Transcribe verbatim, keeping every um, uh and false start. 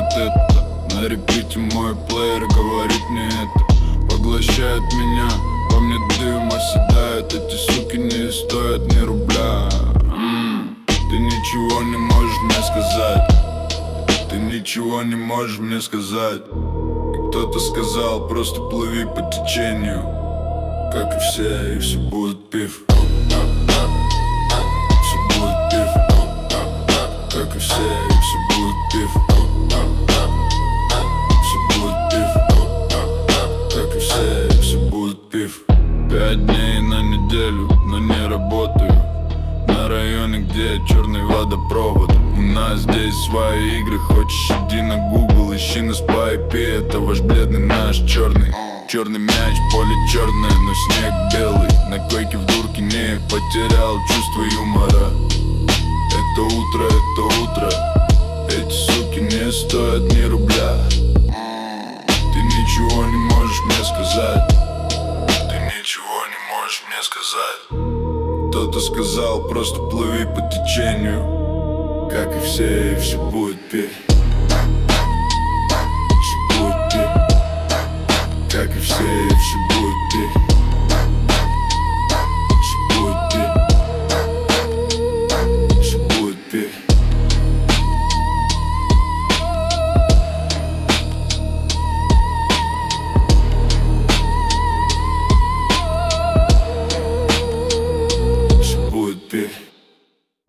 вот это. На репите мой плеер говорит мне это. Поглощает меня, во мне дым оседает. Эти суки не стоят ни рубля. М-м, Ты ничего не можешь мне сказать. Ты ничего не можешь мне сказать. И кто-то сказал, просто плыви по течению, как и все, и все будет пив. Все будет пив. Как и все, и все будет пив. Все будет пив. Как и все, и все будет пив. Пять дней на неделю, но не работаю. На районе, где черный водопровод. У нас здесь свои игры. Хочешь, иди на Google, ищи нас по ай пи. Это ваш бледный, наш черный. Черный мяч, поле черное, но снег белый. На койке в дурке не потерял чувство юмора. Это утро, это утро. Эти суки не стоят ни рубля. Ты ничего не можешь мне сказать. Ты ничего не можешь мне сказать. Кто-то сказал, просто плыви по течению, как и все, и все будет пив. Все будет пив. Как и все, и все будет